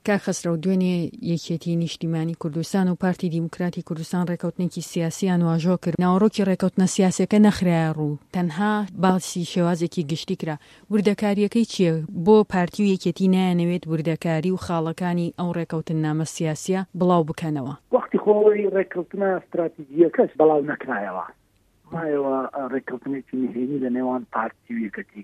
کا خسرە و دوێنێ یەکێتی نیشتیمانی کوردستان و پارتی دیموکراتی کوردستان ڕێکەوتنێکی سیاسیان واژۆ کرد. ناوەڕۆکی ڕێکەوتنە سیاسیەکە نەخرایە ڕوو، تەنها باسی شێوازێکی گشتی کرا. وردەکاریەکەی چییە؟ بۆ پارتی و یەکێتی نایانەوێت وردەکاری و خاڵەکانی ئەو ڕێکەوتن نامە سیاسیە بڵاو بکەنەوە؟ وەختی خۆی ڕێکەوتنە استراتیجیەکەش بەڵاو نەکرایەوە، مایەوە ڕێکەوتنێکی نهێنی لە نێوان پارتی و یەکەتی،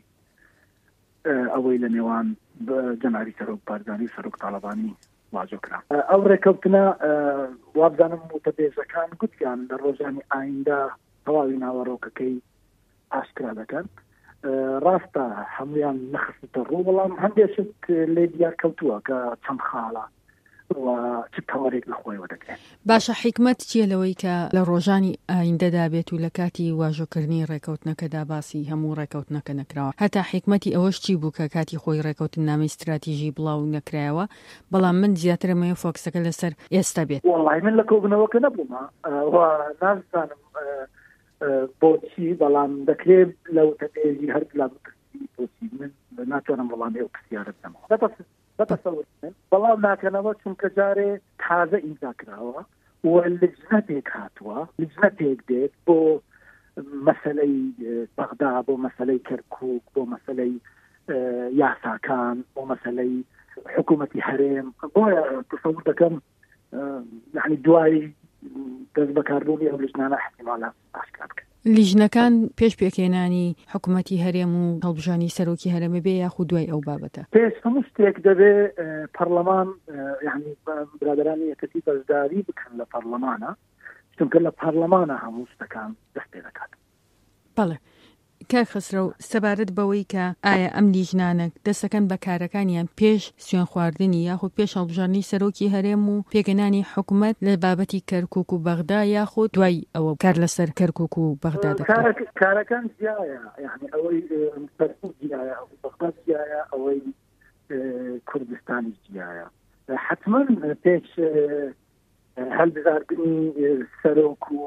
ئەوەی لە نێوان جەنابی سەرۆک بارزانی و سەرۆک تاڵەبانی واژۆکرا. ئەو ڕێکەوتنە وابزانم متەبێژەکان گوتیان لە ڕۆژانی ئایندا تەواوی ناوەڕۆکەکەی ئاشکرا دەکەن. ڕاستە هەمویان نەخستە ڕوو، بەڵام هەندێکت لێ دیار کەوتووە کە چەند خاڵە و چ تەوەرێک لە خۆیەوە دەکرێت. باشە، حکمت چیە لەوەی کە لە ڕۆژانی ئایندەدا بێت و لە کاتی واژۆکردنی ڕێکەوتنەکەدا باسی هەموو ڕێکەوتنەکە نەکراوە؟ هەتا حکمەتی ئەوەش چی بوو کە کاتی خۆی ڕێکەوتن نامەی استراتیژی بڵاو نەکرایەوە، بەڵام من زیاترمەیە فۆکسەکە لەسەر ئێستا بێت؟ وەڵای من لە کۆبنەوەکە نەبوومە و نازانم بۆچی، بەڵام دەکرێت لەو تەپێژی هەر لا بۆچی من ناتوانم وەڵامی ئەو پرسیارە بدەمەوە. بەتەسەوور بەڵام ناکەنەوە چونکە جارێ تازە ئیمزا کراوە و لجنەتێک هاتووە، لجنەتێک دێت بۆ مەسەلەی بەغدا، بۆ مەسەلەی کەرکووک، بۆ مەسەلەی یاساکان، بۆ مەسەلەی حکوومەتی هەرێم. بۆیە تەسەور دەکەم یعنی دوای دەست بەکاربوونی ئەو لجنانە احتیمالە ئاشکرا بکەن. لیژنەکان پێش پێکهێنانی حکوومەتی هەرێم و هەڵبژانی سەرۆکی هەرێمە بێ یاخود دوای ئەو بابەتە؟ پێش هەموو شتێک دەبێ پەرلەمان یعنی برادرانی یەکەتی بەشداری بکەن لە پەرلەمانە، چونکە لە پەرلەمانە هەموو شتەکان دەست پێ دەکات. بەڵێ کاک خسرەو، سەبارەت بەوەی کە ئایا ئەم لیژنانە دەستەکەن بە کارەکانیان پێش سوێن خواردنی یاخود پێش هەڵبژاردنی سەرۆکی هەرێم و پێگەنانی حکوومەت لە بابەتی کەرکووک و بەغدا یاخود دوای ئەوە کار لەسەر کەرکووک و بەغدا دەکات؟ کارەکان جیایە، یعنی ئەوەی کەرکووک جیایە، بەغدا جیایە، ئەوەی کوردستانی جیایە. حتما پێش هەڵبژاردنی سەرۆک و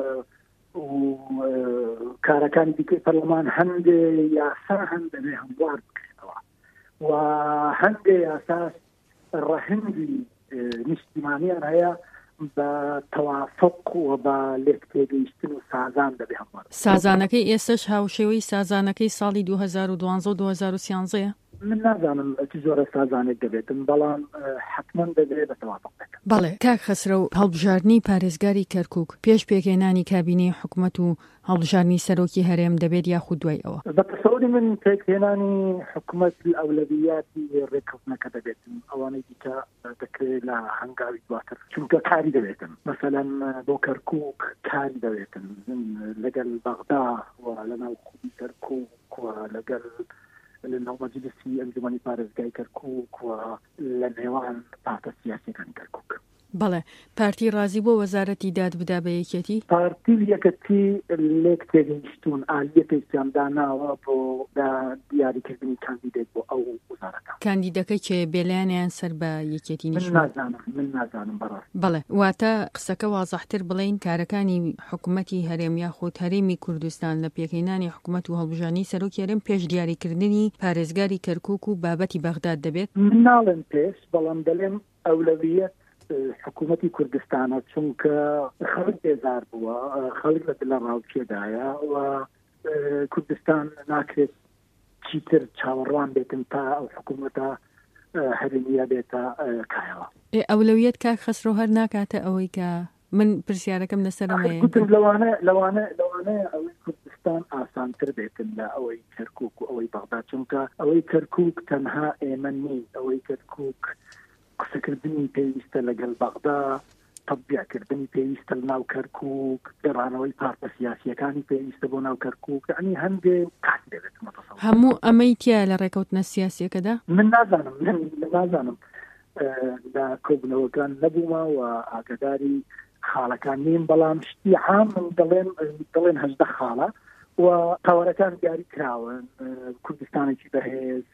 کارەکانی دیکەی پەرلەمان هەندێ یاسا هەندێ هەموار بکرێنەوە و هەندێ یاساس ڕەهندی نیشتیمانیان هەیە بە تەوافق و بە لێکتێگەیشتن و سازان دەبێ هەموار. سازانەکەی ئێستش هاوشێوەی سازانەکەی ساڵی 2012 و 2013 من نازانم چ جۆرە سازانێک دەبێتن، بەڵام حتما دەبێت بە تەوافق بکەن. بەڵێ کاک خسرە و هەڵبژاردنی پارێزگاری کەرکووک پێش پێکهێنانی کابینەی حکوومەت و هەڵبژاردنی سەرۆکی هەرێم دەبێت یاخود دوای ئەوە؟ بە تەسەوری من پێکهێنانی حکوومەت ئەولەویاتی ڕێکەوتنەکە دەبێتن، ئەوانەی دیکە دەکرێت لە هەنگاوی دواتر، چونکە کاری دەبێتن. مەسەلەن بۆ کەرکووک کاری دەبێتن لەگەڵ بەغدا و لەناو خوودی کەرکووک و لەگەڵ لەناو مەجلیسی ئەنجومەنی پارێزگای کەرکووک و لە نێوان پارتە سیاسیەکانی کەرکووک. بەڵێ پارتی ڕازی بۆ وەزارەتی دادبدا بە یەکێتی؟ پارتی یەکەتی لێک تێگەیشتون ئالیەتێکیان داناوە بۆ دیاریکردنی کاندیدێت بۆ ئەو وەزارەتە. کاندیدەکەی کێ بێلایانیان سەر بە یەکێتی نیشتمان؟ من نازانم بەڕاست. بەڵێ واتە قسەکە وازەحتر بڵین کارەکانی حکوومەتی هەرێم یاخود هەرێمی کوردستان لە پێکهێنانی حکوومەت و هەڵبژاردنی سەرۆکی هەرێم پێش دیاریکردنی پارێزگاری کەرکووک و بابەتی بەغداد دەبێت؟ من ناڵێم پێش، بەڵام دەڵێم ئەولەویەت حکوومەتی کوردستانە، چونکە خەڵک بێزار بووە، خەڵک لە ڕاوکێدایە و کوردستان ناکرێت چیتر چاوەڕوان بێتن تا ئەو حکوومەتە هەرێمیە بێتە کایەوە. ئەولەویەت کاک خسرۆ هەر ناکاتە ئەوەی کە من پرسیارەکەم لەسەرمەیە لەوانەیە ئەوەی کوردستان ئاسانتر بێتن لە ئەوەی کەرکووک و ئەوەی بەغدا، چونکە ئەوەی کەرکووک تەنها ئێمە نین، ئەوەی کەرکووک قسەکردنی پێویستە لەگەڵ بەغدا، تەطبیعکردنی پێویستە لە ناو کەرکووک، گەڕانەوەی پارتە سیاسیەکانی پێویستە بۆ ناو کەرکووک، یعنی هەندێ کات دەبێت. هەموو ئەمەی تیا لە ڕێکەوتنە سیاسیەکەدا؟ من نازانم لە کۆبنەوەکان نەبوومە و ئاگداری خاڵەکان نیم، بەڵام شتی عام من دەڵێن 18 خاڵە و تاوەرەکان دیاری کراون، کوردستانێکی بەهێز،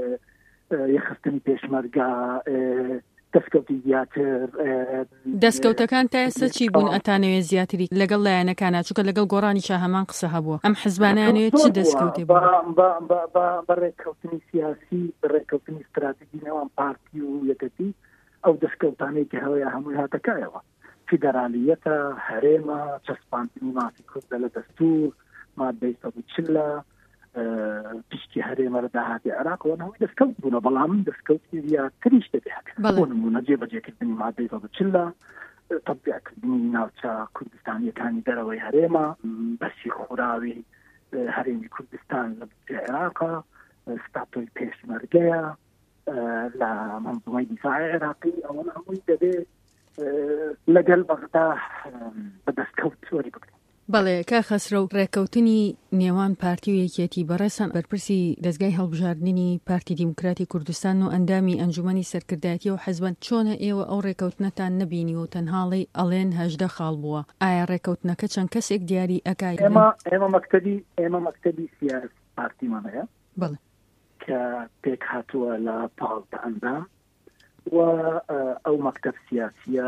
یەخستنی پێشمەرگا، دەستکەوتی زیاتر. دەستکەوتەکان تا ئێستا چی بوون ئەتانەوێت زیاتری لەگەڵ لایەنەکانە؟ چونکە لەگەڵ گۆڕانیشە هەمان قسە هەبووە. ئەم حیزبانیانەوێت چ دەستکەوتێ بە ڕێککەوتنی سیاسی، بە ڕێککەوتنی استراتیژی نێوان پارتی و یەکەتی ئەو دەستکەوتانەی کە هەوەیە هەمووی هاتەکایەوە فیدرالیەتە هەرێمە چەسپاندنی مافی کوردە لە دەستور مادەی 140 پشتی هەرێمە لە داهاتی عێراقەوە هەمووی دەستکەوت بوونە بەڵام دەستکەوتی زیاتریش دەبێت بۆ نمونە جێبەجێکردنی مادەی 140 تەطبیقکردنی ناوچە کوردستانیەکانی دەرەوەی هەرێمە بەرسی خوراوی هەرێمی کوردستان لە عێراقە ستاتۆی پێشمەرگەیە لە منظومەی دیفاعی عێراقی ئەوە هەمووی دەبێت لەگەڵ بەغدا بەدەستکەوت وەری بکرێت. بەڵێ کا خەسرە و ڕێکەوتنی نێوان پارتی و یەکێتی بەڕێسان بەرپرسی دەستگای هەڵبژاردننی پارتی دیموکراتی کوردستان و ئەندامی ئەنجومەنی سەرکردایەتی و حەزبەن چۆنە ئێوە ئەو ڕێکەوتنەتان نەبینی و تەنهاڵی ئەڵێن 18 خاڵ بووە ئایا ڕێکەوتنەکە چەند کەسێک دیاری ئەکای؟ ئێمە مەکتەبی سیاسی پارتیمان هەیە کە پێک هاتووە لە پاڵتە ئەندام و ئەو مەکتەب سیاسیە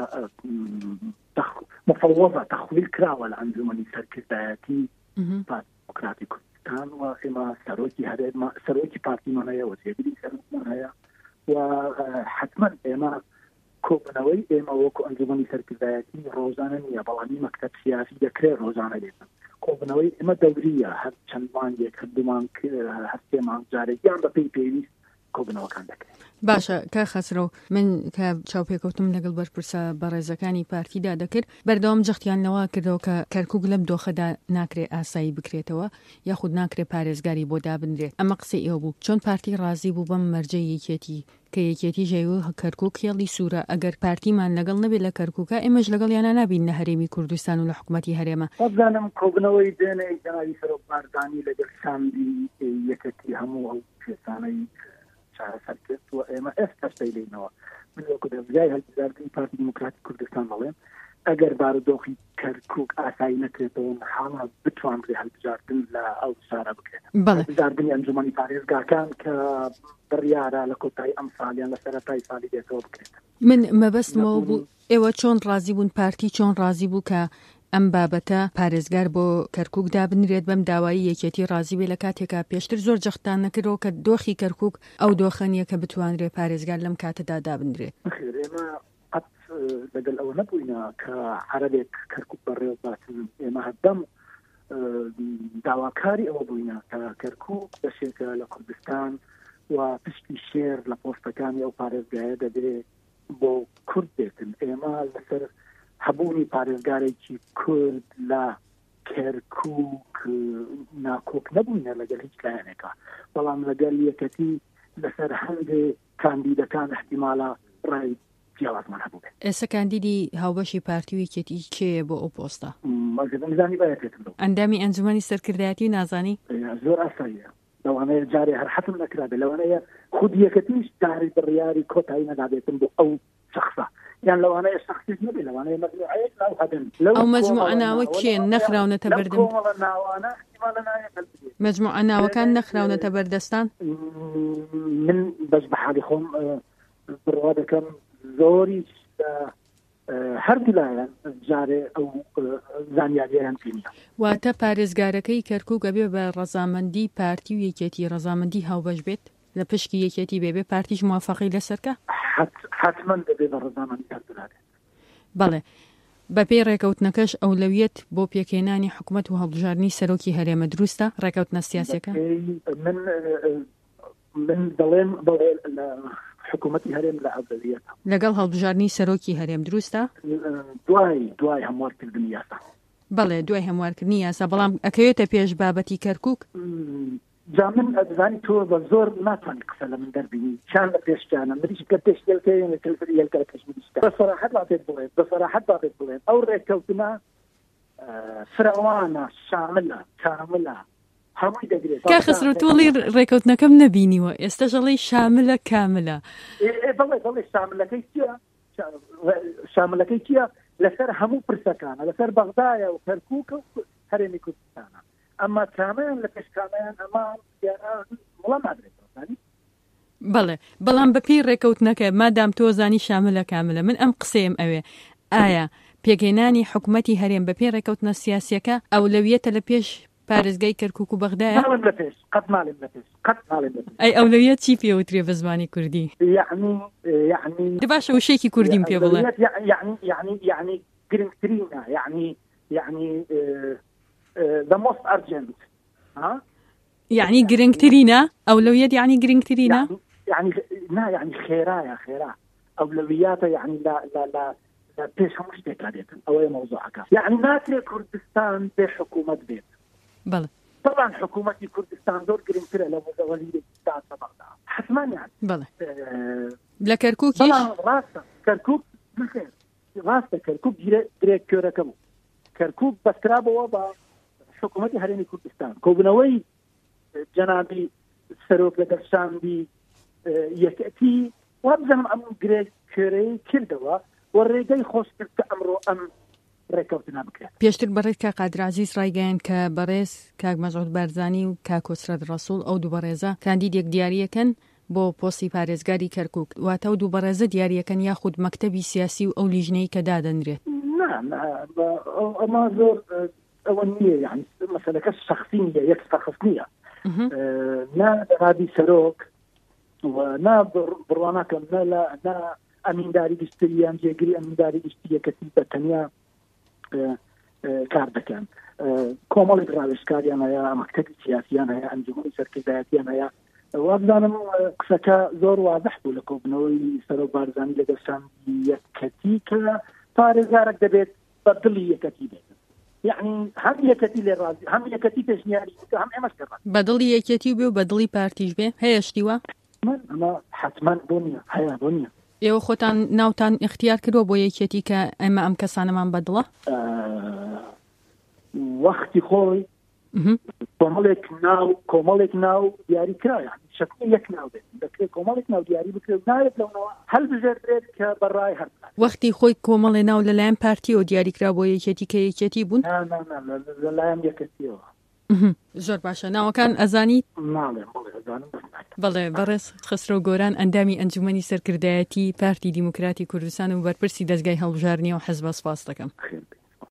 مفوضة تخويل كراوة لأنجمني سركردایەتی دیموکراتی کوردستان و ئێمە سەرۆکی پارتیمان هەیە وەزیری سەرۆکمان هەیە و حتما ئێمە کۆبنەوەی ئێمە وەکو ئەنجومەنی سەرکردایەتی ڕۆژانە نییە بەڵامی مەکتەب سیاسی دەکرێت ڕۆژانە لێتن کۆبنەوەی ئێمە دەوریە هەر چەند مانگێک هەردوومان هەستێمان جارێکیان بە پێی پێویست کۆبنەوەکان دەکرێت. باشە کا خەسرە و من کە چاوپێکەوتم لەگەڵ بەرپرسە بەڕێزەکانی پارتیدا دەکرد بەردەوام جەختیانەوە کردەوە کە کەرکووک لەم دۆخەدا ناکرێ ئاسایی بکرێتەوە یاخود ناکرێ پارێزگاری بۆ دابنرێت ئەمە قسەی ئێوە بوو چۆن پارتی ڕازی بوو بەم مەرجەی یەکێتی کە یەکێتی ژێوە کەرکووک خێڵی سوورە ئەگەر پارتیمان لەگەڵ نەبێت لە کەرکووکە ئێمەش لەگەڵ یانە نابین لە هەرێمی کوردستان و لە حکوومەتی هەرێمە وەزانم کۆبنەوەی دێنەی جەنابی سەرۆک باردانی لەگەڵ ساندی یەکێتی هەموو ئەو پێسانەی سەرکرد و ئێمە ئێستا شتەیلینەوە من وەکو دەستگای هەڵبژاردننی پارتی دیموکراتی کوردستان بەڵێم ئەگەر بارودۆخی کەرکووک ئاسایی نەکرێتەوە حاڵا بتوانرێ هەڵبژاردن لە ئەو شارە بکرێت هەڵبژاردننی ئەنجومەنی پارێزگاکان کە بڕیارە لە کۆتایی ئەم ساڵیان لە سەرەتای ساڵی دێتەوە بکرێت. من مەبەستمەوە بوو ئێوە چۆن ڕازی بوون پارتی چۆن ڕازی بوو کە ئەم بابەتە پارێزگار بۆ کەرکووک دابنرێت بەم داوایی یەکێتی ڕازی بێ لە کاتێکا پێشتر زۆر جەختان نەکردەوە کە دۆخی کەرکووک ئەو دۆخەنیە کە بتوانرێت پارێزگار لەم کاتەدا دابنرێت. ئێمە قەت لەگەڵ ئەوە نەبووینە کە عەرەبێک کەرکووک بەڕێوە باتن ئێمە هەردەم داواکاری ئەوە بووینە کە کەرکووک بەشێکە لە کوردستان و پشتی شێر لە پۆستەکانی ئەو پارێزگایە دەبێت بۆ کورد بێتن ئێمە لەسەر هەبوونی پارێزگارێکی کورد لە کەرکووک ناکۆک نەبووینە لەگەڵ هیچ لایەنێکە بەڵام لەگەڵ یەکەتی لەسەر هەندێک کاندیدەکان احتیمالە ڕای جیاوازمان هەبوو بێت. ئێستا کاندیدی هاوبەشی پارتی و یەکێتی کێیە بۆ ئەو پۆستە؟ نزانی باەتێتم ئەندامی ئەنجومەنی سەرکردایەتی نازانی؟ زۆر ئاساییە لەوانەیە جارێ هەر حەتم نەکرابێت لەوانەیە خود یەکەتیش جاری بڕیاری کۆتایی نەدابێتن بۆ ئەو شخصە يعني لو أنا شخصي نبي لو أنا مجموعة أو هدم أو مجموعة ناوى كين نخرة ونتبردم مجموعة ناوى كان نخرة ونتبردستان من بجبح عليهم برواده كم زوري هەردوو لایەن جارێ ئەو زانیاریان پێنیە واتە پارێزگارەکەی کەرکووک ئەبێ بە ڕەزامەندی پارتی و یەکێتی ڕەزامەندی هاوبەش بێت لە پشکی یەکێتی بێبێ پارتیش موافقی لەسەرکە حتما دەبێت بە ڕەزامەندی هەردوو. بەڵێ بەپێی ڕێکەوتنەکەش ئەولەویەت بۆ پێکهێنانی حکوومەت و هەڵبژاردننی سەرۆکی هەرێمە دروستە ڕێکەوتنە سیاسیەکە من دەڵێم بەڵێ حکوومەتی هەرێم لە ئەولەویەتە لەگەڵ هەڵبژاردننی سەرۆکی هەرێم دروستە دوای هەموارکردنی یاسا. بەڵێ دوای هەموارکردنی یاسا بەڵام ئەکەوێتە پێش بابەتی کەرکووک جا من ئەزانی تۆ بە زۆر ناتوانانی قسە لە من دەربینی چیان لە پێشیانە مریش کە پێشکەکەی لە تەلەفۆنیەکە لە پێش منیشتە بەسەراحەت بڵێت بڵێن ئەو ڕێکەوتنە فراوانە شاملە کاملە هەمووی دەگرێت. کە خسرو تۆڵی ڕێکەوتنەکەم نەبینیوە ئێستا ژەڵی شاملە کاملە بڵێ شاملەکەی چییە لەسەر هەموو پرسەکانە لەسەر بەغدایە و کەرکووکە و هەرێمی کوردستانە ئەمە کامیان لە پێشکامیان ئەمان وەڵام نادرێتەوە. بەڵێ بەڵام بەپی ڕێکەوتنەکە مادام تۆ زانی شاملە کاملە من ئەم قسەیم ئەوێ ئایا پێگەێنانی حکوومەتی هەرێم بەپێی ڕێکەوتنە سیاسیەکە ئەولەویەتە لە پێش پارێزگای کەرکووک و بەغدایە؟ ماڵم لە پێش قەت ماڵم لە پێش ئەی ئەولەویەت چی پێوترێ بە زمانی کوردی؟ يعني باشە وشێکی کوردیم پێ بڵێ. يعني گرنگترینە يعني the most urgent ها يعني گرنگترینە ئەولەویەت يعني گرنگترینە يعني خێرایە ئەولەویاتە يعني لا پێش هەموو شتێک دێتن ئەوەیە مەوزوعەکە يعني ناترێت کوردستان بێ حکوومەت بێت. بەڵێ طبعا حکوومەتی کوردستان زۆر گرنگترە لە وەزیرستان بەغدا حتما يعني بەڵێ لە کەرکووکیش ڕاستە کەرکووک ڕاستە کەرکووک درێک کێرەکە بوو کەرکووک بەسترابەوە بە حکوومەتی هەرێمی کوردستان کۆبوونەوەی جەنابی سەرۆک لە دەرشاندی یەکەتی وابزانم ئەم درێک کێرەی کردەوە و ڕێگەی خۆش کرد کە ئەمڕۆ ئەم ڕێکەوتنا بکرێت. پێشتر بەڕێز کاک قادرعەزیز ڕایگەیاند کە بەڕێز کاک مەسعود بارزانی و کاک کۆسرەد ڕەسوڵ ئەو دوو بەڕێزە کاندیدێک دیاریەکەن بۆ پۆستی پارێزگاری کەرکووک واتە ئەو دوو بەڕێزە دیاریەکەن یاخود مەکتەبی سیاسی و ئەو لیژنەی کە دادەنرێت؟ ئەمە زۆر ئەوە نییە يعني مەسەلەکە شەخسی نیە یەک شەخص نییە نا دەرابی سەرۆک و نا بڕواناکەم نا ئەمینداری گشتیان جێگیری ئەمینداری گشتی یەکەتی بە تەنیا کار دەکەن کۆمەڵێک ڕاوێژکاریان هەیە مەکتەبی سیاسیان هەیە ئەنجومەنی سەرکردایەتیان هەیە وابزانم قسەکە زۆر واضح بوو لە کۆبنەوەی سەرۆک بارزانی لە دەرشاندی یەکەتی کە پارێزگارێک دەبێت بە دڵی یەکەتی بێت يعني هم يكتي للرازي هم يكتي تشنياري هم امسكر بدلي يكتي بي وبدلي بارتيج بي هيشتيوا انا حتما دنيا هيا دنيا ئێوە خۆتان ناوتان اختیار کردووە بۆ یەکێتی کە ئەمە ئەم کەسانەمان بەدڵە وەختی خۆی کۆمەڵێک ناو دیاری کرا شکلی یەک ناو بێت دەکرێت کۆمەڵێک ناو دیاری بکرێت نایەت لەونەوە هەڵبژێردرێت کە بەڕای هەر وەختی خۆی کۆمەڵێ ناو لەلایەن پارتیەوە دیاریکرا بۆ یەکێتی کە یەکێتی بوون لەلایەن یەکەتیەوە. زۆر باشە ناوەکان ئەزانی؟ بەڵێ بەڕێز خسرۆ گۆران ئەندامی ئەنجومەنی سەرکردایەتی پارتی دیموکراتی کوردستان و بەرپرسی دەستگای هەڵبژاردننی و حەزب سپاس دەکەم.